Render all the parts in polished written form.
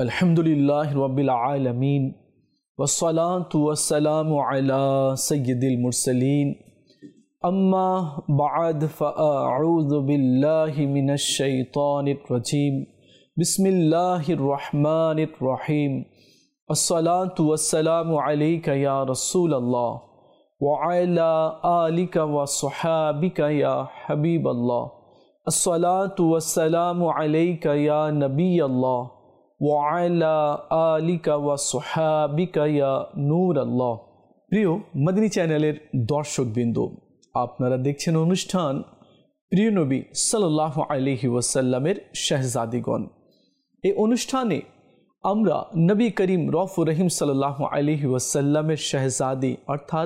अल्हम्दुलिल्लाहि रब्बिल आलमीन वस्सलातु वस्सलामु अला सय्यिदिल मुरसलीन अम्मा बअद फ़अऊज़ु बिल्लाहि मिनश शैतानिर रजीम बिस्मिल्लाहिर रहमानिर रहीम अस्सलातु वस्सलामु अलैका या रसूलल्लाह व अला आलिका व सहाबिका या हबीबल्लाह अस्सलातु वस्सलामु अलैका या नबीयल्लाह ওয়ালা আলিকা ওয়া সুহাবিকা ইয়া নূর আল্লাহ। প্রিয় মদিনী চ্যানেলের দর্শকবৃন্দ, আপনারা দেখছেন অনুষ্ঠান প্রিয় নবী সাল্লাল্লাহু আলাইহি ওয়াসাল্লামের শাহজাদিগণ। এই অনুষ্ঠানে আমরা নবী করিম রউফুর রহিম সাল্লাল্লাহু আলাইহি ওয়াসাল্লামের শাহজাদি অর্থাৎ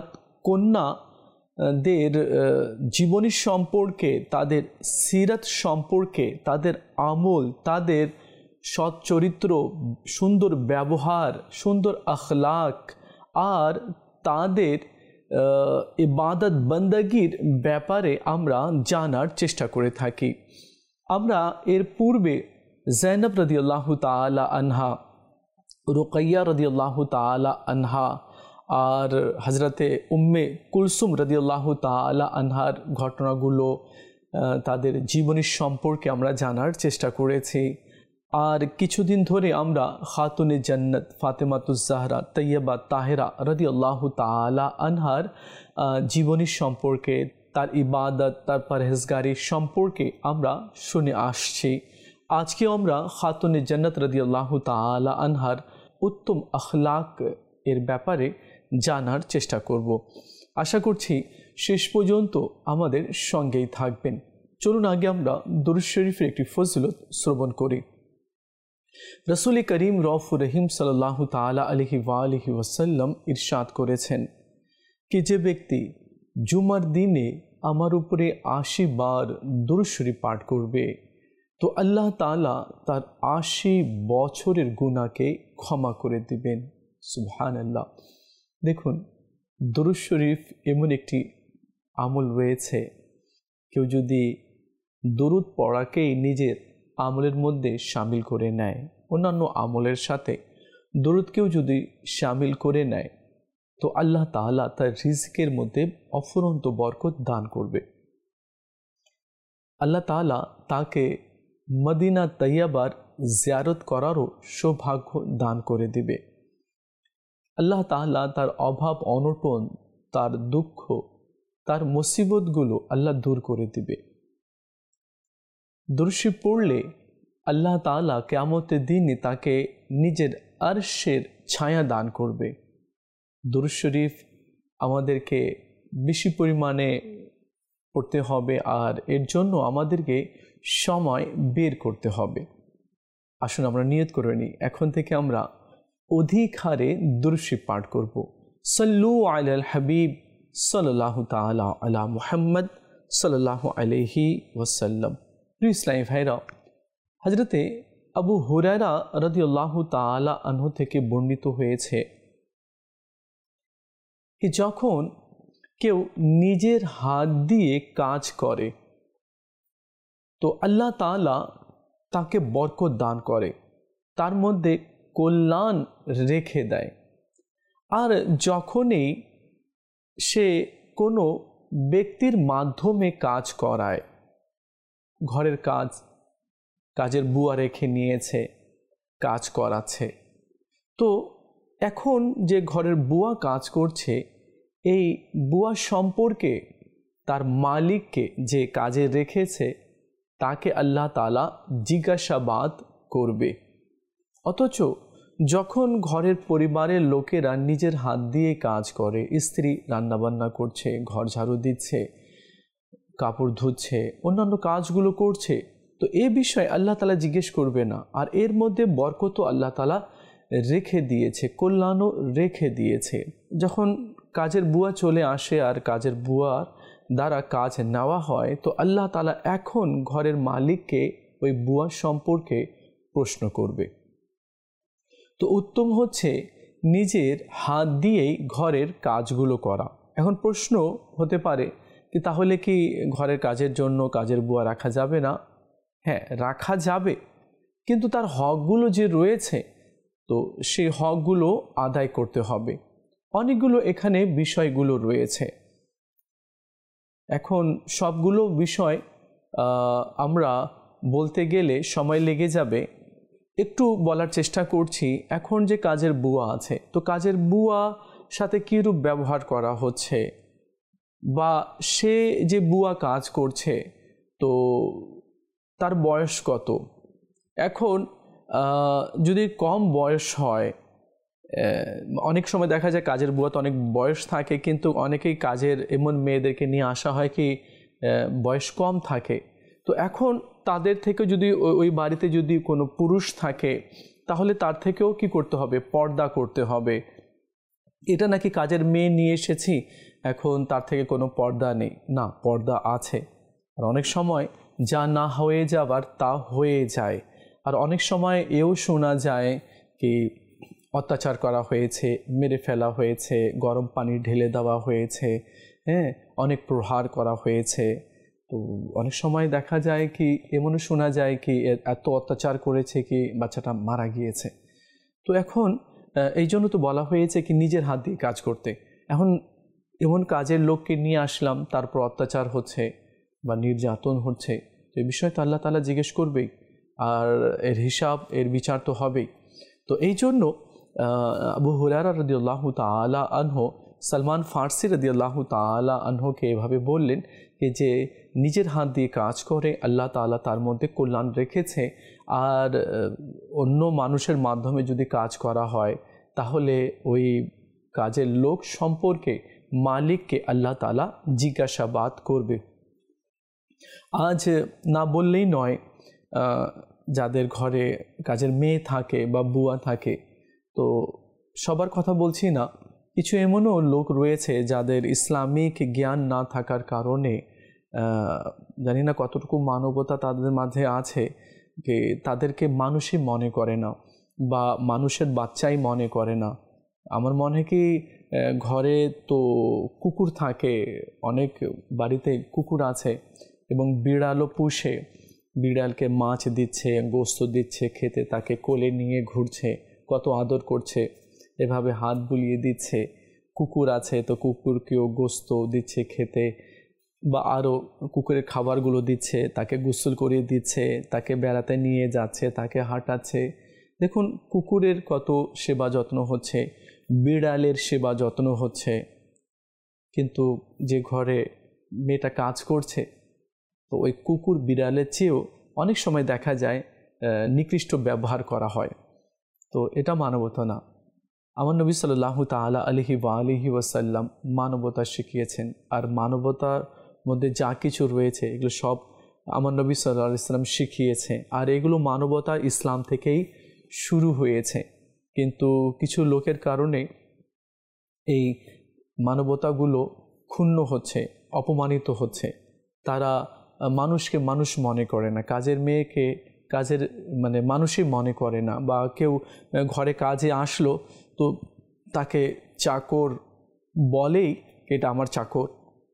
কন্যাদের জীবনী সম্পর্কে, তাদের সিরাত সম্পর্কে, তাদের আমল, তাদের সৎ চরিত্র, সুন্দর ব্যবহার, সুন্দর আখলাক আর তাদের ইবাদত বন্দগির ব্যাপারে আমরা জানার চেষ্টা করে থাকি। আমরা এর পূর্বে জৈনব রাদিয়াল্লাহু তাআলা আনহা, রুকাইয়া রাদিয়াল্লাহু তাআলা আনহা আর হযরতে উম্মে কুলসুম রাদিয়াল্লাহু তাআলা আনহার ঘটনাগুলো, তাদের জীবনী সম্পর্কে আমরা জানার চেষ্টা করেছি। আর কিছুদিন ধরে আমরা খাতুনে জান্নাত ফাতেমাতুজ জাহরা তৈয়বা তাহেরা রাদিয়াল্লাহু তাআলা আনহার জীবনী সম্পর্কে, তার ইবাদত, তার পরহেজগারি সম্পর্কে আমরা শুনে আসছি। আজকে আমরা খাতুনে জান্নাত রাদিয়াল্লাহু তাআলা আনহার উত্তম আখলাক এর ব্যাপারে জানার চেষ্টা করব। আশা করছি শেষ পর্যন্ত আমাদের সঙ্গেই থাকবেন। চলুন আগে আমরা দুরূদ শরীফের একটি ফজিলত শ্রবণ করি। রসুল করিম রউফুর রহিম সাল্লাল্লাহু তাআলা আলাইহি ওয়া আলিহি ওয়াসাল্লাম ইরশাদ করেছেন कि যে ব্যক্তি জুমার দিনে আমার উপরে ৮০ বার দুরূদ শরীফ পাঠ করবে তো আল্লাহ তাআলা তার ৮০ বছরের গুনাহকে ক্ষমা করে দিবেন। সুবহানাল্লাহ। দেখুন, দুরূদ শরীফ এমন একটি আমল রয়েছে, কেউ যদি দুরূদ পড়াকেই নিজের আমলের মধ্যে শামিল করে নেয়, অন্যান্য আমলের সাথে দরুদকেও যদি শামিল করে নেয় তো আল্লাহ তাআলা তার রিজকের মধ্যে অফুরন্ত বরকত দান করবে। আল্লাহ তাআলা তাকে মদিনা তৈয়বার জিয়ারত করারও সৌভাগ্য দান করে দিবে। আল্লাহ তাআলা তার অভাব অনটন, তার দুঃখ, তার মুসিবতগুলো আল্লাহ দূর করে দিবে। দুরূদ শরীফ পড়লে আল্লাহ তাআলা কিয়ামতের দিনে তাকে নিজের আরশের ছায়া দান করবে। দুরূদ শরীফ আমাদেরকে বেশি পরিমাণে পড়তে হবে আর এর জন্য আমাদেরকে সময় বের করতে হবে। আসুন আমরা নিয়ত করে নিই, এখন থেকে আমরা অধিক হারে দুরূদ শরীফ পাঠ করব। সাল্লু আলাল হাবিব সাল্লাল্লাহু তাআলা আলা মুহাম্মদ সাল্লাল্লাহু আলাইহি ওয়াসাল্লাম। প্রিয় ইসলামী ভাইরা, হযরতে আবু হুরায়রা রাদিয়াল্লাহু তাআলা আনহু থেকে বর্ণিত হয়েছে कि যখন কেউ নিজের হাত দিয়ে কাজ করে তো আল্লাহ তাআলা তাকে বরকত দান করে, তার মধ্যে কল্যাণ রেখে দেয়। আর যখনই সে কোনো ব্যক্তির মাধ্যমে কাজ করায়, ঘরের কাজের বুয়া রেখে নিয়েছে, কাজ করাচ্ছে, তো এখন যে ঘরের বুয়া কাজ করছে এই বুয়া সম্পর্কে তার মালিককে যে কাজে রেখেছে তাকে আল্লাহ তাআলা জিজ্ঞাসাবাদ করবে। অথচ যখন ঘরের পরিবারের লোকেরা নিজের হাত দিয়ে কাজ করে, স্ত্রী রান্নাবান্না করছে, ঘর ঝাড়ু দিচ্ছে, কাপড় ধুচ্ছে, অন্যান্য কাজগুলো করছে, তো এ বিষয়ে আল্লাহ তাআলা জিজ্ঞেস করবে না। আর এর মধ্যে বরকতও আল্লাহ তাআলা রেখে দিয়েছে, কল্যাণও রেখে দিয়েছে। যখন কাজের বুয়া চলে আসে আর কাজের বুয়ার দ্বারা কাজ নেওয়া হয় তো আল্লাহ তাআলা এখন ঘরের মালিককে ওই বুয়া সম্পর্কে প্রশ্ন করবে। তো উত্তম হচ্ছে নিজের হাত দিয়েই ঘরের কাজগুলো করা। এখন প্রশ্ন হতে পারে कि তাহলে কি ঘরের কাজের জন্য কাজের বুয়া রাখা যাবে না? হ্যাঁ, রাখা যাবে, কিন্তু তার হকগুলো যে রয়েছে তো সেই হকগুলো আদায় করতে হবে। অনেকগুলো এখানে বিষয়গুলো রয়েছে। এখন সবগুলো বিষয় আমরা বলতে গেলে সময় লেগে যাবে, একটু বলার চেষ্টা করছি। এখন যে কাজের বুয়া আছে, তো কাজের বুয়া সাথে কীরূপ ব্যবহার করা হচ্ছে, বা সে যে বুয়া কাজ করছে তো তার বয়স কত। এখন যদি কম বয়স হয়, অনেক সময় দেখা যায় কাজের বুয়া তো অনেক বয়স থাকে, কিন্তু অনেকেই কাজের এমন মেয়েদেরকে নিয়ে আসা হয় কি বয়স কম থাকে। তো এখন তাদের থেকে যদি ওই বাড়িতে যদি কোনো পুরুষ থাকে, তাহলে তার থেকেও কি করতে হবে, পর্দা করতে হবে। এটা নাকি কাজের মেয়ে নিয়ে এসেছি, এখন তার থেকে কোনো পর্দা নেই, না, পর্দা আছে। আর অনেক সময় যা না হয়ে যাবার তা হয়ে যায়। আর অনেক সময় এও শোনা যায় কি অত্যাচার করা হয়েছে, মেরে ফেলা হয়েছে, গরম পানি ঢেলে দেওয়া হয়েছে, হ্যাঁ, অনেক প্রহার করা হয়েছে। তো অনেক সময় দেখা যায় কি এমনও শোনা যায় কি এত অত্যাচার করেছে কি বাচ্চাটা মারা গিয়েছে। তো এখন এই জন্য তো বলা হয়েছে কি নিজের হাত দিয়ে কাজ করতে। এখন এমন কাজের লোককে নিয়ে আসলাম, তারপর অত্যাচার হচ্ছে বা নির্যাতন হচ্ছে, তো এই বিষয়ে তো আল্লাহ তাআলা জিজ্ঞেস করবেই, আর এর হিসাব, এর বিচার তো হবেই। তো এই জন্য আবু হুরায়রা রাদিয়াল্লাহু তাআলা আনহু সালমান ফার্সি রাদিয়াল্লাহু তাআলা আনহুকে এভাবে বললেন যে নিজের হাত দিয়ে কাজ করে আল্লাহ তাআলা তার মধ্যে কল্যাণ রেখেছে, আর অন্য মানুষের মাধ্যমে যদি কাজ করা হয় তাহলে ওই কাজের লোক সম্পর্কে মালিককে আল্লাহ তাআলা জিজ্ঞাসাবাদ করবে। আজ না বললেই নয়, যাদের ঘরে কাজের মেয়ে থাকে বা বুয়া থাকে, তো সবার কথা বলছি না, কিছু এমনও লোক রয়েছে যাদের ইসলামিক জ্ঞান না থাকার কারণে, জানি না কতটুকু মানবতা তাদের মাঝে আছে, যে তাদেরকে মানুষই মনে করে না বা মানুষের বাচ্চাই মনে করে না। আমার মনে হয় কি ঘরে তো কুকুর থাকে, অনেক বাড়িতে কুকুর আছে এবং বিড়ালও পুষে, বিড়ালকে মাছ দিচ্ছে, গোস্ত দিচ্ছে খেতে, তাকে কোলে নিয়ে ঘুরছে, কত আদর করছে, এভাবে হাত বুলিয়ে দিচ্ছে। কুকুর আছে তো কুকুরকেও গোস্ত দিচ্ছে খেতে, বা আরও কুকুরের খাবারগুলো দিচ্ছে, তাকে গোসল করিয়ে দিচ্ছে, তাকে বেড়াতে নিয়ে যাচ্ছে, তাকে হাঁটাচ্ছে। দেখুন কুকুরের কত সেবা যত্ন হচ্ছে, বিড়ালের সেবা যত্ন হচ্ছে, কিন্তু যে ঘরে মেয়েটা কাজ করছে, তো ওই কুকুর বিড়ালের চেয়েও অনেক সময় দেখা যায় নিকৃষ্ট ব্যবহার করা হয়। তো এটা মানবতা না। আমার নবী সাল্লাল্লাহু তাআলা আলাইহি ওয়াসাল্লাম মানবতা শিখিয়েছেন, আর মানবতার মধ্যে যা কিছু রয়েছে এগুলো সব আমার নবী সাল্লাল্লাহু আলাইহি ওয়াসাল্লাম শিখিয়েছে, আর এগুলো মানবতা ইসলাম থেকেই শুরু হয়েছে। কিন্তু কিছু লোকের কারণে এই মানবতাগুলো ক্ষুণ্ণ হচ্ছে, অপমানিত হচ্ছে। তারা মানুষকে মানুষ মনে করে না, কাজের মেয়েকে কাজের মানুষই মনে করে না, বা কেউ ঘরে কাজে আসলো তো তাকে চাকর বলেই, এটা আমার চাকর,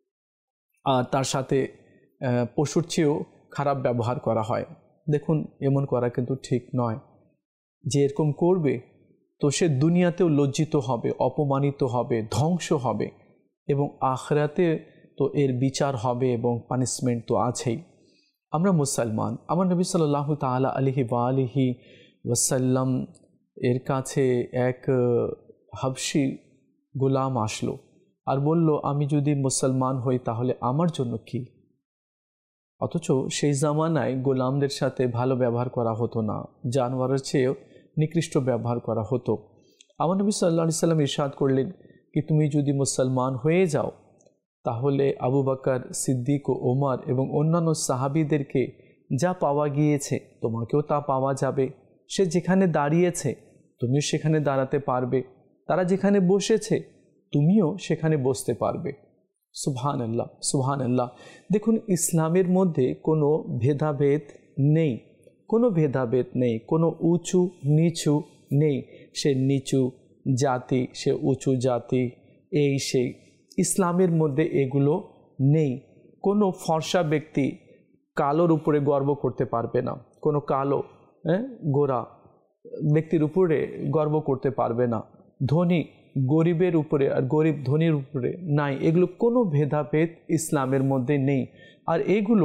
আর তার সাথে পশুর চেয়েও খারাপ ব্যবহার করা হয়। দেখুন এমন করা কিন্তু ঠিক নয়। যে এরকম করবে তো সে দুনিয়াতেও লজ্জিত হবে, অপমানিত হবে, ধ্বংস হবে, এবং আখিরাতে তো এর বিচার হবে এবং পানিশমেন্ট তো আছেই। আমরা মুসলমান, আমার নবী সাল্লাল্লাহু তাআলা আলাইহি ওয়াসাল্লাম এর কাছে এক হাবশি গোলাম আসলো আর বলল, আমি যদি মুসলমান হই তাহলে আমার জন্য কি? অথচ সেই জামানায় গোলামদের সাথে ভালো ব্যবহার করা হতো না, জানোয়ারের চেয়েও নিকৃষ্ট ব্যবহার করা হতো। আমার নবী সাল্লাল্লাহু আলাইহি সাল্লাম ইরশাদ করলেন কি, তুমি যদি মুসলমান হয়ে যাও তাহলে আবু বকর, সিদ্দিক ও ওমর এবং অন্যান্য সাহাবীদেরকে যা পাওয়া গিয়েছে তোমাকেও তা পাওয়া যাবে। সে যেখানে দাঁড়িয়েছে তুমিও সেখানে দাঁড়াতে পারবে, তারা যেখানে বসেছে তুমিও সেখানে বসতে পারবে। সুবহানাল্লাহ, সুবহানাল্লাহ। দেখুন ইসলামের মধ্যে কোনো ভেদাভেদ নেই, কোনো ভেদাভেদ নেই, কোনো উঁচু নিচু নেই। সে নিচু জাতি, সে উঁচু জাতি, এই সেই, ইসলামের মধ্যে এগুলো নেই। কোনো ফর্সা ব্যক্তি কালোর উপরে গর্ব করতে পারবে না, কোনো কালো গোরা ব্যক্তির উপরে গর্ব করতে পারবে না, ধনী গরিবের উপরে আর গরিব ধনীর উপরে নাই, এগুলো কোনো ভেদাভেদ ইসলামের মধ্যে নেই। আর এগুলো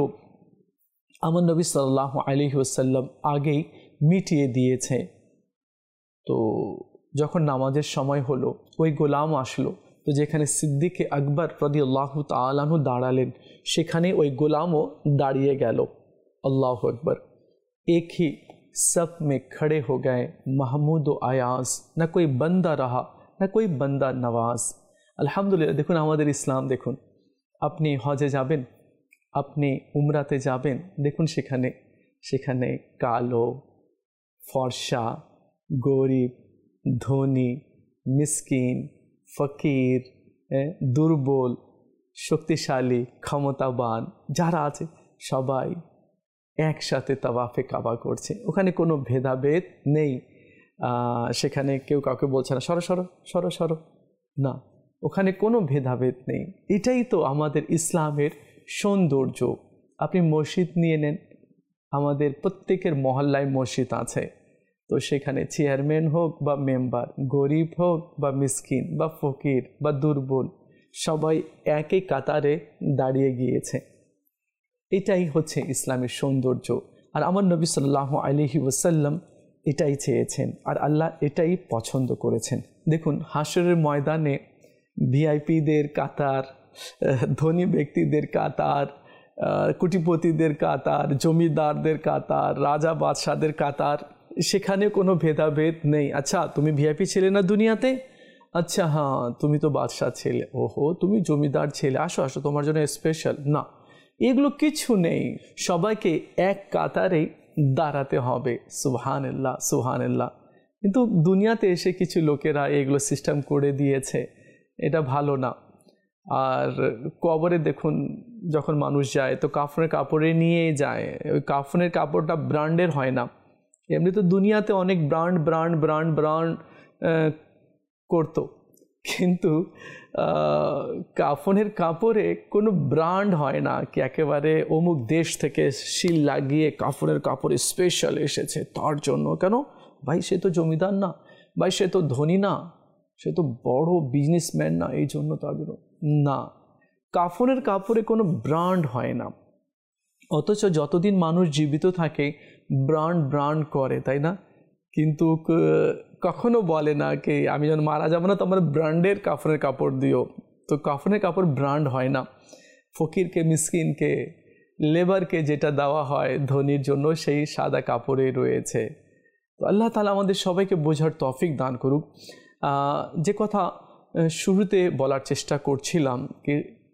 আমার নবী সাল্লাল্লাহু আলাইহি ওয়াসাল্লাম আগেই মিটিয়ে দিয়েছে। তো যখন নামাজের সময় হলো, ওই গোলাম আসলো, তো যেখানে সিদ্দিকে আকবর রাদিয়াল্লাহু তাআলা আনহু দাঁড়ালেন, সেখানে ওই গোলামও দাঁড়িয়ে গেল। अल्लाह अकबर। एक ही सब में खड़े हो गए महमूद व आयाज, न कोई बंदा रहा न कोई बंदा नवाज। আলহামদুলিল্লাহ। দেখুন আমাদের ইসলাম, দেখুন আপনি হজে যাবেন, আপনি উমরাতে যাবেন, দেখুন সেখানে সেখানে কালো, ফর্সা, গরিব, ধনী, মিসকিন, ফকির, দুর্বল, শক্তিশালী, ক্ষমতাবান যারা আছে সবাই একসাথে তাওয়াফে কাবা করছে। ওখানে কোনো ভেদাভেদ নেই। সেখানে কেউ কাউকে বলছে না সরো সরো সরো সরো, না, ওখানে কোনো ভেদাভেদ নেই। এটাই তো আমাদের ইসলামের সৌন্দর্য। আপনি মসজিদ নিয়ে নেন, আমাদের প্রত্যেকের মহল্লায় মসজিদ আছে, তো সেখানে চেয়ারম্যান হোক বা মেম্বার, গরিব হোক বা মিসকিন বা ফকির বা দুর্বল, সবাই একই কাতারে দাঁড়িয়ে গিয়েছে। এটাই হচ্ছে ইসলামের সৌন্দর্য। আর আমার নবী সাল্লাল্লাহু আলাইহি ওয়াসাল্লাম এটাই চেয়েছেন, আর আল্লাহ এটাই পছন্দ করেছেন। দেখুন হাশরের ময়দানে ভিআইপিদের কাতার, ধনী ব্যক্তিদের কাতার, কোটিপতিদের কাতার, জমিদারদের কাতার, রাজা বাদশাদের কাতার, সেখানে কোনো ভেদাভেদ নেই। আচ্ছা তুমি ভিআইপি ছেলে না দুনিয়াতে, আচ্ছা হ্যাঁ তুমি তো বাদশাহ ছেলে, ওহো তুমি জমিদার ছেলে, আসো আসো তোমার জন্য স্পেশাল, না, এগুলো কিছু নেই। সবাইকে এক কাতারে দাঁড়াতে হবে। সুবহানাল্লাহ সুবহানাল্লাহ। কিন্তু দুনিয়াতে এসে কিছু লোকেরা এগুলো সিস্টেম করে দিয়েছে, এটা ভালো না। আর কবরে দেখুন যখন মানুষ যায় তো কাফনের কাপড়ে নিয়েই যায়, ওই কাফনের কাপড়টা ব্র্যান্ডের হয় না। এমনি তো দুনিয়াতে অনেক ব্র্যান্ড ব্র্যান্ড ব্র্যান্ড ব্র্যান্ড করতো, কিন্তু কাফনের কাপড়ে কোনো ব্র্যান্ড হয় না কি একেবারে অমুক দেশ থেকে সিল লাগিয়ে কাফনের কাপড় স্পেশাল এসেছে তার জন্য। কেন ভাই, সে তো জমিদার না, ভাই সে তো ধনী না, সে তো বড় বিজনেসম্যান না, এই জন্য তার জন্য না। কাফনের কাপড়ে কোনো ব্র্যান্ড হয় না। অথচ যতদিন মানুষ জীবিত থাকে ব্র্যান্ড ব্র্যান্ড করে, তাই না? কিন্তু কখনো বলে না কি আমি যখন মারা যাবো না তো আমার ব্র্যান্ডের কাফনের কাপড় দিও। তো কাফনের কাপড় ব্র্যান্ড হয় না। ফকিরকে, মিসকিনকে, লেবারকে যেটা দেওয়া হয় ধনীর জন্য সেই সাদা কাপড়েই রয়েছে। তো আল্লাহ তাআলা আমাদের সবাইকে বোঝার তৌফিক দান করুক। যে কথা শুরুতে বলার চেষ্টা করছিলাম কি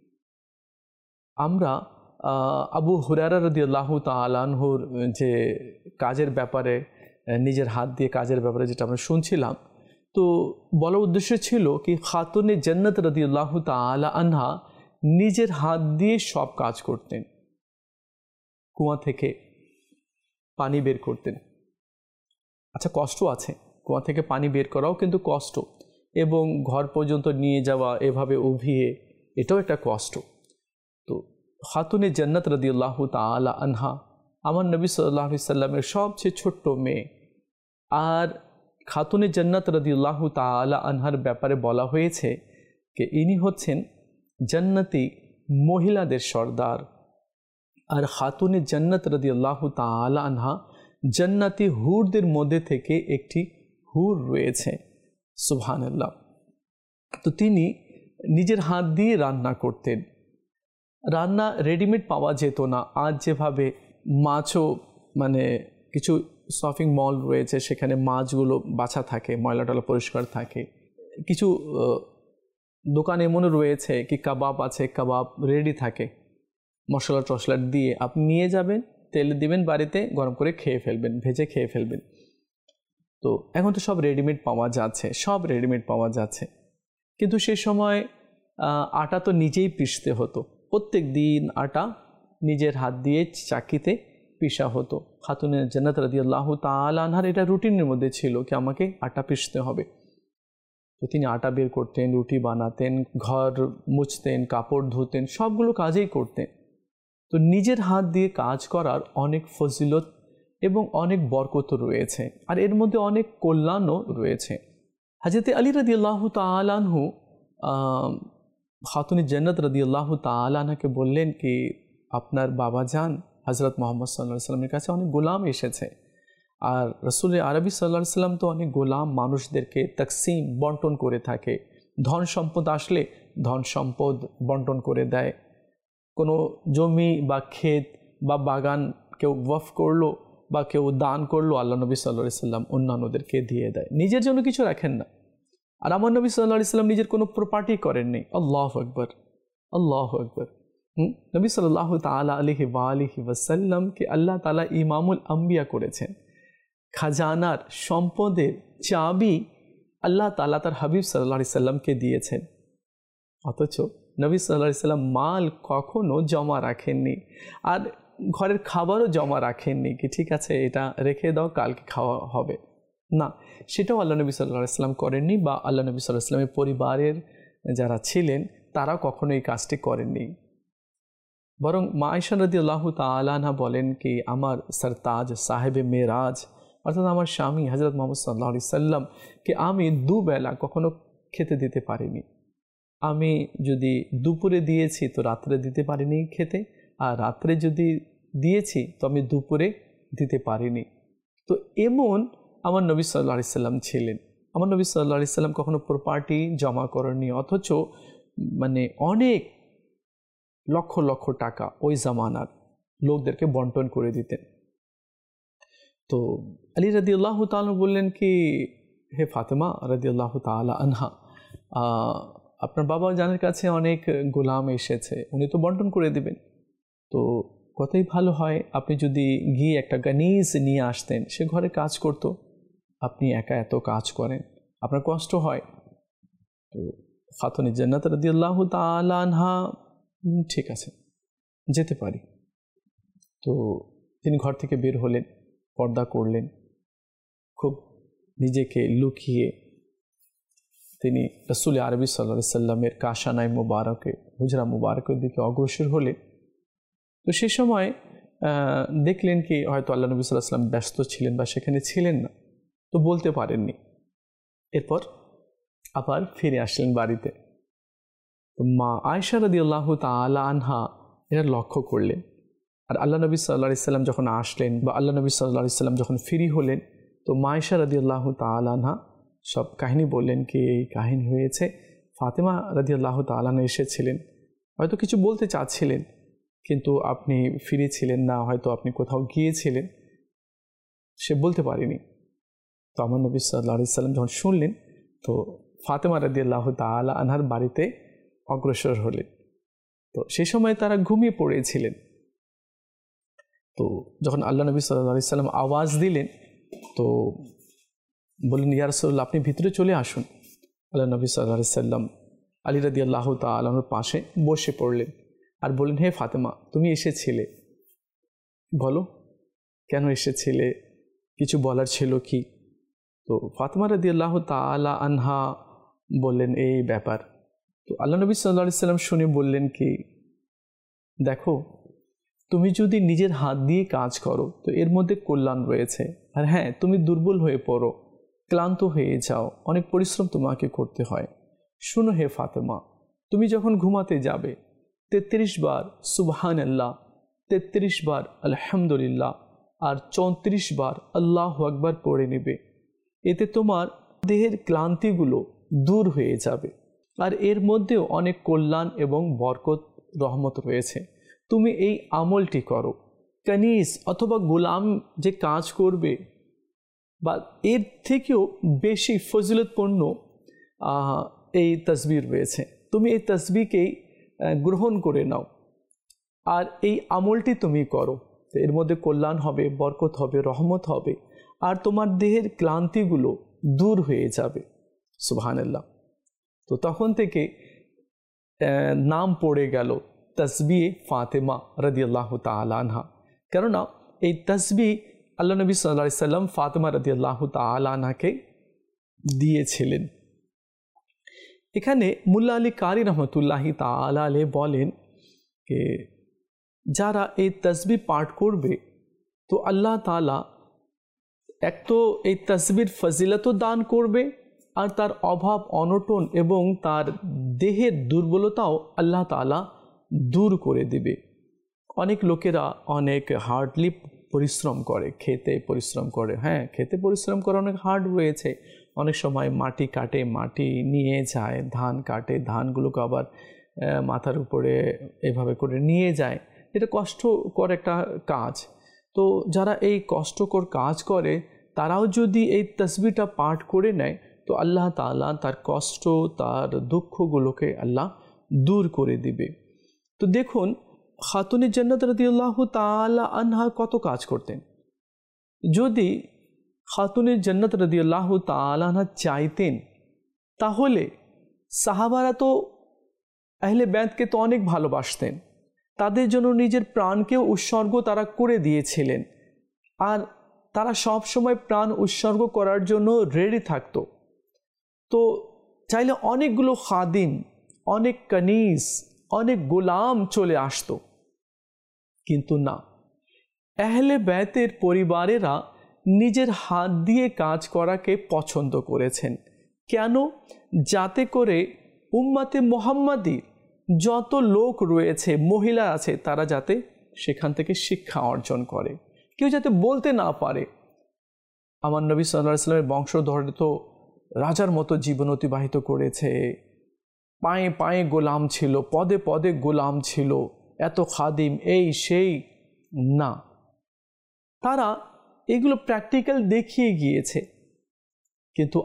আমরা আবু হুরায়রা রাদিয়াল্লাহু তাআলা আনহুর যে কাজের ব্যাপারে, নিজের হাত দিয়ে কাজের ব্যাপারে যেটা আমরা শুনছিলাম, তো বলার উদ্দেশ্য ছিল কি খাতুনে জান্নাত রাদিয়াল্লাহু তাআলা আনহা নিজের হাত দিয়ে সব কাজ করতেন। কুয়া থেকে পানি বের করতেন। আচ্ছা কষ্ট আছে, কুয়া থেকে পানি বের করাও কিন্তু কষ্ট, এবং ঘর পর্যন্ত নিয়ে যাওয়া এভাবে উভিয়ে, এটাও একটা কষ্ট। তো খাতুনে জান্নাত রাদিয়াল্লাহু তাআলা আনহা আমার নবী সাল্লাল্লাহু আলাইহি সাল্লামের সবচেয়ে ছোট্ট মেয়ে। আর খাতুনে জান্নাত রাদিয়াল্লাহু তাআলা আনহার ব্যাপারে বলা হয়েছে যে ইনি হচ্ছেন জান্নাতি মহিলাদের সর্দার। আর খাতুনে জান্নাত রাদিয়াল্লাহু তাআলা আনহা জান্নাতি হুরদের মধ্যে থেকে একটি হুর রয়েছে। সুবহানাল্লাহ। তো তিনি নিজের হাত দিয়ে রান্না করতেন। রান্না রেডিমেড পাওয়া যেত না। আজ যেভাবে মাছও মানে কিছু শপিং মল রয়েছে, সেখানে মাছগুলো বাছা থাকে, ময়লা টলা পরিষ্কার থাকে। কিছু দোকান এমনও রয়েছে কি কাবাব আছে, কাবাব রেডি থাকে, মশলা টশলা দিয়ে আপনি নিয়ে যাবেন, তেল দিবেন, বাড়িতে গরম করে খেয়ে ফেলবেন, ভেজে খেয়ে ফেলবেন। তো এখন তো সব রেডিমেড পাওয়া যাচ্ছে, সব রেডিমেড পাওয়া যাচ্ছে। কিন্তু সে সময় আটা তো নিজেই পিষতে হতো। প্রত্যেক দিন আটা নিজের হাত দিয়ে চাকিতে পিষা হতো। খাতুনে জান্নাত রাদিয়াল্লাহু তাআলা আনহার এটা রুটিনের মধ্যে ছিল কি আমাকে আটা পিষতে হবে। তো তিনি আটা বের করতেন, রুটি বানাতেন, ঘর মুছতেন, কাপড় ধুতেন, সবগুলো কাজেই করতেন। তো নিজের হাত দিয়ে কাজ করার অনেক ফজিলত এবং অনেক বরকত রয়েছে, আর এর মধ্যে অনেক কল্যাণও রয়েছে। হযরত আলী রাদিয়াল্লাহু তাআলা আনহু খাতুন জান্নাত রাদিয়াল্লাহু তাআলা আনহাকে বললেন কি আপনার বাবা যান হযরত মুহাম্মদ সাল্লাল্লাহু আলাইহি ওয়াসাল্লামের কাছে অনেক গোলাম এসেছে, আর রাসূল আরবি সাল্লাল্লাহু আলাইহি ওয়াসাল্লাম তো অনেক গোলাম মানুষদেরকে তাকসিম বন্টন করে থাকে, ধন সম্পদ আসলে ধন সম্পদ বন্টন করে দেয়। কোনো জমি বা ক্ষেত বা বাগান কেউ ওয়াকফ করলো বা কেউ দান করলো, আল্লাহ নবী সাল্লাল্লাহু আলাইহি ওয়াসাল্লাম অন্যান্যদেরকে দিয়ে দেয়, নিজের জন্য কিছু রাখেন না। আর আমার নবী সাল্লাল্লাহু আলাইহি ওয়াসাল্লাম নিজের কোনো প্রপার্টি করেননি। আল্লাহু আকবার, আল্লাহু আকবার। নবী সাল্লাল্লাহু তাআলা আলাইহি ওয়া আলিহি ওয়াসাল্লামকে আল্লাহ তাআলা ইমামুল আম্বিয়া করেছেন। খাজানার সম্পদের চাবি আল্লাহ তাআলা তার হাবিব সাল্লাল্লাহু আলাইহি ওয়াসাল্লামকে দিয়েছেন, অথচ নবী সাল্লাল্লাহু আলাইহি ওয়াসাল্লাম মাল কখনো জমা রাখেননি, আর ঘরের খাবারও জমা রাখেননি কি ঠিক আছে এটা রেখে দাও কালকে খাওয়া হবে, না, সেটাও আল্লাহ নবী সাল্লাল্লাহু আলাইহি ওয়াসাল্লাম করেননি, বা আল্লাহ নবী সাল্লাল্লাহু আলাইহি ওয়াসাল্লামের পরিবারের যারা ছিলেন তারা কখনো এই কাজটি করেননি। বরং মা আয়েশা রাদিয়াল্লাহু তাআলা আনহা বলেন কি আমার সরতাজ সাহেবে মেরাজ অর্থাৎ আমার স্বামী হযরত মুহাম্মদ সাল্লাল্লাহু আলাইহি ওয়াসাল্লাম কে আমি দুবেলা কখনো খেতে দিতে পারিনি। আমি যদি দুপুরে দিয়েছি তো রাত্রে দিতে পারিনি খেতে, আর রাত্রে যদি দিয়েছি তো আমি দুপুরে দিতে পারিনি। তো এমন আমার নবী সাল্লাল্লাহু আলাইহি ওয়াসাল্লাম ছিলেন। আমার নবী সাল্লাল্লাহু আলাইহি ওয়াসাল্লাম কখনো প্রপার্টি জমা করেননি, অথচ মানে অনেক লক্ষ লক্ষ টাকা ওই জামানার লোকদেরকে বন্টন করে দিতেন। তো আলী রাদিয়াল্লাহু তাআলা বললেন কি হে ফাতেমা রাদিয়াল্লাহু তাআলা আনহা, আপনার বাবা জানের কাছে অনেক গোলাম এসেছে, উনি তো বন্টন করে দিবেন, তো কতই ভালো হয় আপনি যদি গিয়ে একটা গানিজ নিয়ে আসতেন, সে ঘরে কাজ করতো, আপনি একা এত কাজ করেন, আপনার কষ্ট হয়। তো খাতুন জান্নাত রাদিয়াল্লাহু তাআলা আনহা ঠিক আছে যেতে পারি। তো তিনি ঘর থেকে বের হলেন, পর্দা করলেন, খুব নিজেকে লুকিয়ে তিনি রাসূল আরবি সাল্লাল্লাহু আলাইহি ওয়াসাল্লামের কাশানায় মুবারকে হুজরা মুবারকের দিকে অগ্রসর হলেন। তো সে সময় দেখলেন কি হয়তো আল্লাহ নবী সাল্লাল্লাহু আলাইহি ওয়াসাল্লাম ব্যস্ত ছিলেন বা সেখানে ছিলেন না, তো বলতে পারেননি। এরপর আবার ফিরে আসলেন বাড়িতে। তো মা আয়েশা রাদিয়াল্লাহু তাআলা আনহা এটা লক্ষ্য করলেন, আর আল্লাহ নবী সাল্লাল্লাহু আলাইহি ওয়াসাল্লাম যখন আসলেন বা আল্লাহ নবী সাল্লাল্লাহু আলাইহি ওয়াসাল্লাম যখন ফ্রি হলেন, তো মা আয়েশা রাদিয়াল্লাহু তাআলা আনহা সব কাহিনী বললেন কি এই কাহিনী হয়েছে, ফাতেমা রাদিয়াল্লাহু তাআলা আনহা এসেছিলেন, হয়তো কিছু বলতে চাচ্ছিলেন কিন্তু আপনি ফ্রি ছিলেন না, হয়তো আপনি কোথাও গিয়েছিলেন, সে বলতে পারেনি। তো আমার নবী সাল্লাল্লাহু আলাইহি ওয়াসাল্লাম যখন শুনলেন তো ফাতেমা রাদিয়াল্লাহু তাআলা আনহার বাড়িতে অগ্রসর হলেন। তো সেই সময় তারা ঘুমিয়ে পড়েছিলেন। তো যখন আল্লাহ নবী সাল্লাল্লাহু আলাইহি ওয়াসাল্লাম আওয়াজ দিলেন তো বললেন ইয়া রাসূলুল্লাহ আপনি ভিতরে চলে আসুন। আল্লাহ নবী সাল্লাল্লাহু আলাইহি ওয়াসাল্লাম আলী রাদিয়াল্লাহু তাআলা আনহুর পাশে বসে পড়লেন আর বললেন হে ফাতেমা তুমি এসেছিলে, বলো কেন এসেছিলে, কিছু বলার ছিল কি? তো ফাতেমা রাদিয়াল্লাহু তাআলা আনহা বললেন এই ব্যাপার। তো আল্লাহ নবী সাল্লাল্লাহু আলাইহি ওয়াসাল্লাম শুনে বললেন কি দেখো তুমি যদি নিজের হাত দিয়ে কাজ করো তো এর মধ্যে কল্যাণ রয়েছে, আর হ্যাঁ তুমি দুর্বল হয়ে পড়ো, ক্লান্ত হয়ে যাও, অনেক পরিশ্রম তোমাকে করতে হয়। শুনো হে ফাতেমা, তুমি যখন ঘুমাতে যাবে 33 বার সুবহানাল্লাহ, 33 বার আলহামদুলিল্লাহ আর 34 বার আল্লাহু আকবার পড়ে নেবে। এতে তোমার দেহের ক্লান্তিগুলো দূর হয়ে যাবে, আর এর মধ্যেও অনেক কল্যাণ এবং বরকত রহমত রয়েছে। তুমি এই আমলটি করো। কানিজ অথবা গোলাম যে কাজ করবে বা এর থেকেও বেশি ফজিলতপূর্ণ এই তাসবিহ রয়েছে, তুমি এই তাসবিহকেই গ্রহণ করে নাও আর এই আমলটি তুমি করো, তো এর মধ্যে কল্যাণ হবে, বরকত হবে, রহমত হবে, আর তোমার দেহের ক্লান্তিগুলো দূর হয়ে যাবে। সুবহানাল্লাহ। তো তখন থেকে নাম পড়ে গেল তাসবিহ ফাতেমা রাদিয়াল্লাহু তাআলা আনহা, কেননা এই তাসবিহ আল্লাহ নবী সাল্লাল্লাহু আলাইহি ওয়াসাল্লাম ফাতেমা রাদিয়াল্লাহু তাআলা আনহাকে দিয়েছিলেন। এখানে মুল্লা আলী কারি রহমতুল্লাহি তাআলা আলাইহি বলেন যে যারা এই তাসবিহ পাঠ করবে তো আল্লাহ তাআলা এক তো এই তাসবির ফজিলতও দান করবে, আর তার অভাব অনটন এবং তার দেহের দুর্বলতাও আল্লাহ তাআলা দূর করে দেবে। অনেক লোকেরা অনেক হার্ডলি পরিশ্রম করে, খেতে পরিশ্রম করে। হ্যাঁ, খেতে পরিশ্রম করে অনেক হার্ড রয়েছে। অনেক সময় মাটি কাটে, মাটি নিয়ে যায়, ধান কাটে, ধানগুলোকে আবার মাথার উপরে এভাবে করে নিয়ে যায়। এটা কষ্টকর একটা কাজ। তো যারা এই কষ্টকর কাজ করে তারাও যদি এই তাসবিহটা পাঠ করে নেয় তো আল্লাহ তাআলা তার কষ্ট, তার দুঃখগুলোকে আল্লাহ দূর করে দিবে। তো দেখুন, খাতুনে জান্নাত রাদিয়াল্লাহু তাআলা আনহা কত কাজ করতেন। যদি খাতুনে জান্নাত রাদিয়াল্লাহু তাআলা আনহা চাইতেন তাহলে সাহাবারা তো আহলে বাইতকে তো অনেক ভালোবাসতেন, তাদের জন্য নিজের প্রাণকেও উৎসর্গ তারা করে দিয়েছিলেন, আর তারা সব সময় প্রাণ উৎসর্গ করার জন্য রেডি থাকতো। তো চাইলে অনেকগুলো খাদিম, অনেক কানিজ, অনেক গোলাম চলে আসতো, কিন্তু না, আহলে বাইতের পরিবারেরা নিজের হাত দিয়ে কাজ করাকে পছন্দ করেছেন। কেন? যাতে করে উম্মতে মুহাম্মাদির যত লোক রয়েছে, মহিলা আছে, তারা যাতে সেখান থেকে শিক্ষা অর্জন করে, কেউ যাতে বলতে না পারে আমার নবী সাল্লাল্লাহু আলাইহি ওয়াসাল্লামের বংশধর তো রাজার মতো জীবন অতিবাহিত করেছে, পায়ে পায়ে গোলাম ছিল, পদে পদে গোলাম ছিল, এত খাদিম, এই সেই। না, তারা এগুলো প্র্যাকটিক্যাল দেখিয়ে গিয়েছে। কিন্তু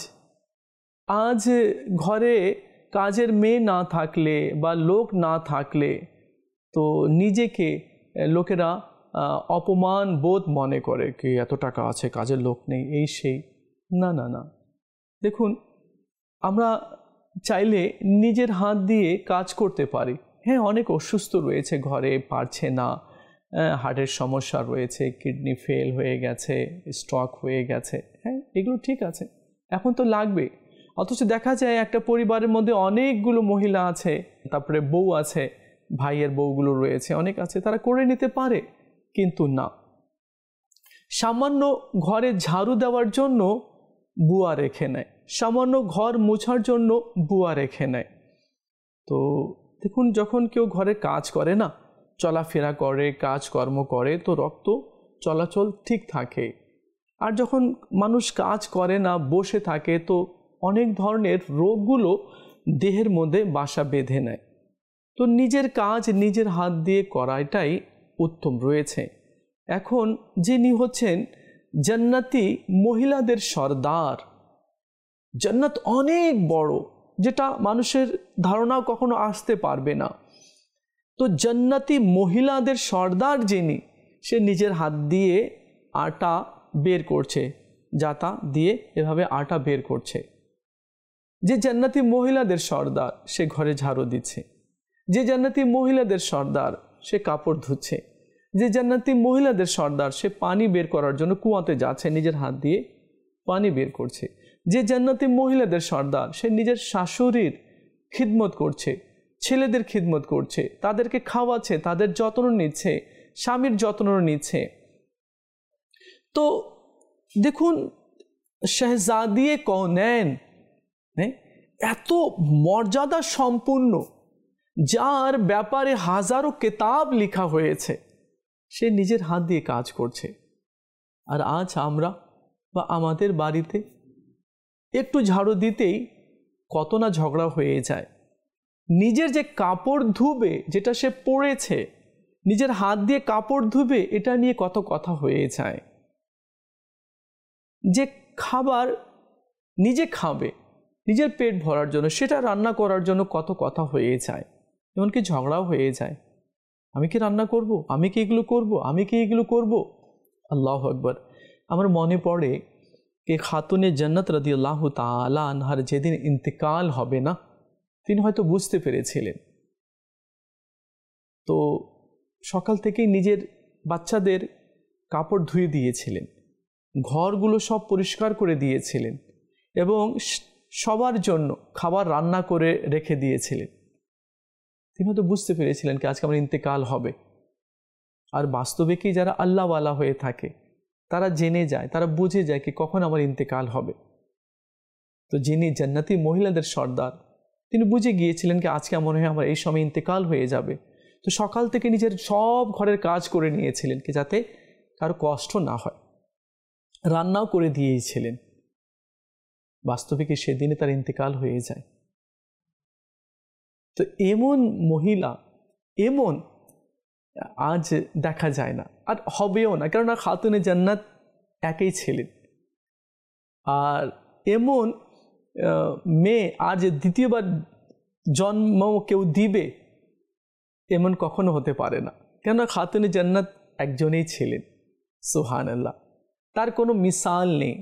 আজ ঘরে কাজের মেয়ে না থাকলে বা লোক না থাকলে তো নিজেকে লোকেরা অপমান বোধ মনে করে, কি এত টাকা আছে, কাজের লোক নেই, এই সেই। না না না, দেখুন, আমরা চাইলে নিজের হাত দিয়ে কাজ করতে পারি। হ্যাঁ, অনেক অসুস্থ রয়েছে ঘরে, পারছে না, হার্টের সমস্যা রয়েছে, কিডনি ফেল হয়ে গেছে, স্ট্রোক হয়ে গেছে, হ্যাঁ, এগুলো ঠিক আছে, এখন তো লাগবে। অথচ দেখা যায় একটা পরিবারের মধ্যে অনেকগুলো মহিলা আছে, তারপরে বউ আছে, ভাইয়ের বউগুলো রয়েছে, অনেক আছে, তারা করে নিতে পারে, কিন্তু না, সামান্য ঘরে ঝাড়ু দেওয়ার জন্য বুয়া রেখে নেয়, সামান্য ঘর মোছার জন্য বুয়া রেখে নেয়। তো দেখুন, যখন কেউ ঘরে কাজ করে না, চলাফেরা করে, কাজকর্ম করে, তো রক্ত চলাচল ঠিক থাকে। আর যখন মানুষ কাজ করে না, বসে থাকে, তো অনেক ধরনের রোগগুলো দেহের মধ্যে বাসা বেঁধে নেয়। তো নিজের কাজ নিজের হাত দিয়ে করাটাই উত্তম রয়েছে। এখন যিনি হচ্ছেন জান্নাতি মহিলাদের সর্দার, জান্নাত অনেক বড়, যেটা মানুষের ধারণাও কখনো আসতে পারবে না। তো জান্নাতি মহিলাদের সর্দার যিনি, সে নিজের হাত দিয়ে আটা বের করছে, জাতা দিয়ে এভাবে আটা বের করছে। যে জান্নাতি মহিলাদের সর্দার, সে ঘরে ঝাড়ু দিচ্ছে। যে জান্নাতি মহিলাদের সর্দার, সে কাপড় ধুচ্ছে। যে জান্নাতি মহিলাদের সর্দার, সে পানি বের করার জন্য কুয়াতে যাচ্ছে, নিজের হাত দিয়ে পানি বের করছে। যে জান্নাতি মহিলাদের সর্দার, সে নিজের শাশুড়ির খিদমত করছে, ছেলেদের খিদমত করছে, তাদেরকে খাওয়াচ্ছে, তাদের যত্ন নিচ্ছে, স্বামীর যত্ন নিচ্ছে। তো দেখুন, শাহজাদিয়ে কওনেন, এত মর্যাদা সম্পূর্ণ, যার ব্যাপারে হাজারো কিতাব লেখা হয়েছে, সে নিজের হাত দিয়ে কাজ করছে। আর আজ আমরা বা আমাদের বাড়িতে একটু ঝাড়ু দিতেই কত না ঝগড়া হয়ে যায়। নিজের যে কাপড় ধুবে, যেটা সে পরেছে, নিজের হাত দিয়ে কাপড় ধুবে, এটা নিয়ে কত কথা হয়ে যায়। যে খাবার নিজে খাবে নিজের পেট ভরার জন্য, সেটা রান্না করার জন্য কত কথা হয়ে যায়, এমনকি ঝগড়াও হয়ে যায়। আমি কি রান্না করব, আমি কি এগুলো করব, আমি কি এগুলো করব। আল্লাহু আকবার। আমার মনে পড়ে যে খাতুনে জান্নাত রাদিয়াল্লাহু তাআলা আনহার যেদিন ইন্তেকাল হবে না, তিনি হয়তো বুঝতে পেরেছিলেন। তো সকাল থেকেই নিজের বাচ্চাদের কাপড় ধুয়ে দিয়েছিলেন, ঘরগুলো সব পরিষ্কার করে দিয়েছিলেন এবং সবার জন্য খাবার রান্না করে রেখে দিয়েছিলেন। তিনি হয়তো বুঝতে পেরেছিলেন কি আজকে আমার ইন্তেকাল হবে। আর বাস্তবে কি যারা আল্লাহওয়ালা হয়ে থাকে তারা জেনে যায়, তারা বুঝে যায় কি কখন আমার ইন্তেকাল হবে। তো যিনি জান্নাতি মহিলাদের সর্দার, তিনি বুঝে গিয়েছিলেন কি আজকে মনে হয় আমার এই সময় ইন্তেকাল হয়ে যাবে। তো সকাল থেকে নিজের সব ঘরের কাজ করে নিয়েছিলেন কি যাতে কারো কষ্ট না হয়, রান্নাও করে দিয়েছিলেন। বাস্তবিক সেদিনে তার ইন্তেকাল হয়ে যায়। তো এমন মহিলা এমন আজ দেখা যায় না, আর হবেও না, কেননা খাতুনে জান্নাত একই ছিলেন। আর এমন মেয়ে আর যে দ্বিতীয়বার জন্ম কেউ দিবে এমন কখনো হতে পারে না, কেননা খাতুনে জান্নাত একজনেই ছিলেন। সুবহানাল্লাহ, তার কোনো মিসাল নেই,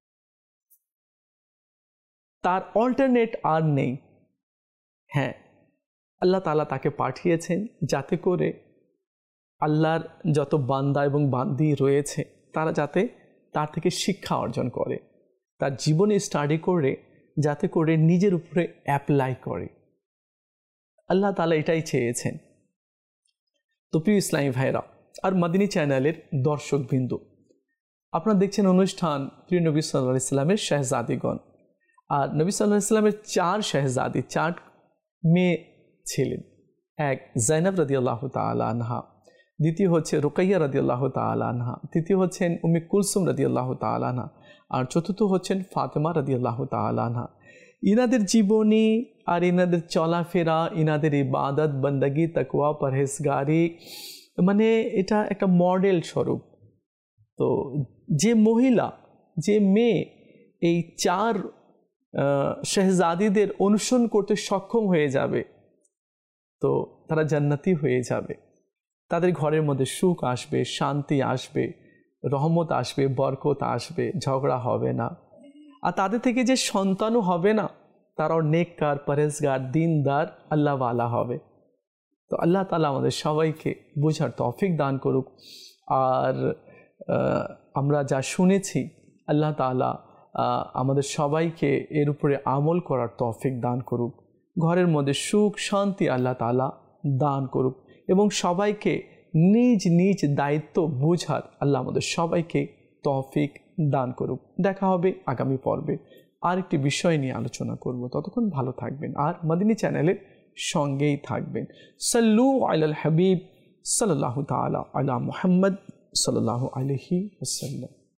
তার অল্টারনেট আর নেই। হ্যাঁ, আল্লাহ তাআলা তাকে পাঠিয়েছেন যাতে করে আল্লাহর যত বান্দা এবং বান্দি রয়েছে তারা যাতে তার থেকে শিক্ষা অর্জন করে, তার জীবনে স্টাডি করে যাতে করে নিজের উপরে অ্যাপ্লাই করে। আল্লাহ তাআলা এটাই চেয়েছেন। তো প্রিয় ইসলামী ভাইরা আর মাদিনী চ্যানেলের দর্শকবৃন্দ, আপনারা দেখছেন অনুষ্ঠান প্রিয় নবী সাল্লাল্লাহু আলাইহি সাল্লামের শাহজাদিগণ। আর নবী সাল্লাল্লাহু আলাইহি সাল্লামের 4 শাহজাদি, 4 মেয়ে ছিলেন। এক জাইনাব রাদিয়াল্লাহু তাআলা আনহা, দ্বিতীয় হচ্ছে রুকাইয়া রাদিয়াল্লাহু তাআলা আনহা, তৃতীয় হচ্ছেন উম্মে কুলসুম রাদিয়াল্লাহু তাআলা আনহা, আর চতুর্থ হচ্ছেন ফাতেমা রাদিয়াল্লাহু তাআলা আনহা। ইনাদের জীবনী আর ইনাদের চলাফেরা, ইনাদের ইবাদত বন্দগি, তাকওয়া, পরহেজগারি, মানে এটা একটা মডেল স্বরূপ। তো যে মহিলা, যে মেয়ে এই 4 শাহজাদিদের অনুসরণ করতে সক্ষম হয়ে যাবে তো তারা জান্নাতি হয়ে যাবে। তাদের ঘরের মধ্যে সুখ আসবে, শান্তি আসবে, রহমত আসবে, বরকত আসবে, ঝগড়া হবে না। আর তাদের থেকে যে সন্তানও হবে না, তারাও নেককার, পরহেজগার, দিনদার, আল্লাহওয়ালা হবে। তো আল্লাহ তাআলা আমাদের সবাইকে বোঝার তৌফিক দান করুক। আর আমরা যা শুনেছি আল্লাহ তাআলা আমাদের সবাইকে এর উপরে আমল করার তৌফিক দান করুক। ঘরের মধ্যে সুখ শান্তি আল্লাহ তাআলা দান করুক এবং সবাইকে নিজ নিজ দায়িত্ব বোঝার আল্লাহ আমাদের সবাইকে তৌফিক দান করুক। দেখা হবে আগামী পর্বে, আরেকটি বিষয় নিয়ে আলোচনা করব। ততক্ষণ ভালো থাকবেন আর মাদিনী চ্যানেলের সঙ্গেই থাকবেন। সাল্লু আলাল হাবিব সাল্লাল্লাহু তাআলা আলা মুহাম্মদ সাল্লাল্লাহু আলাইহি ওয়াসাল্লাম।